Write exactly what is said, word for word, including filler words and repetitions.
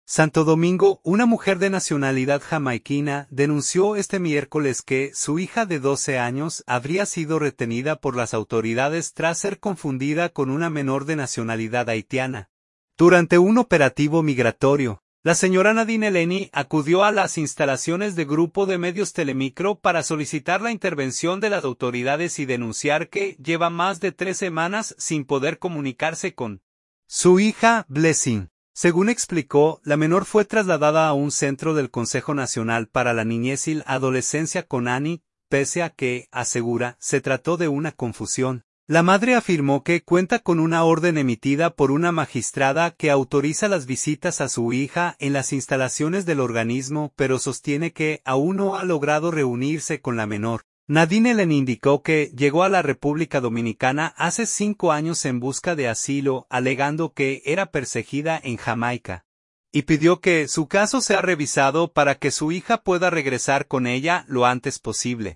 Santo Domingo, una mujer de nacionalidad jamaiquina, denunció este miércoles que su hija de doce años habría sido retenida por las autoridades tras ser confundida con una menor de nacionalidad haitiana. Durante un operativo migratorio, la señora Nadine Eleni acudió a las instalaciones de Grupo de Medios Telemicro para solicitar la intervención de las autoridades y denunciar que lleva más de tres semanas sin poder comunicarse con su hija, Blessing. Según explicó, la menor fue trasladada a un centro del Consejo Nacional para la Niñez y la Adolescencia CONANI, pese a que, asegura, se trató de una confusión. La madre afirmó que cuenta con una orden emitida por una magistrada que autoriza las visitas a su hija en las instalaciones del organismo, pero sostiene que aún no ha logrado reunirse con la menor. Nadine le indicó que llegó a la República Dominicana hace cinco años en busca de asilo, alegando que era perseguida en Jamaica, y pidió que su caso sea revisado para que su hija pueda regresar con ella lo antes posible.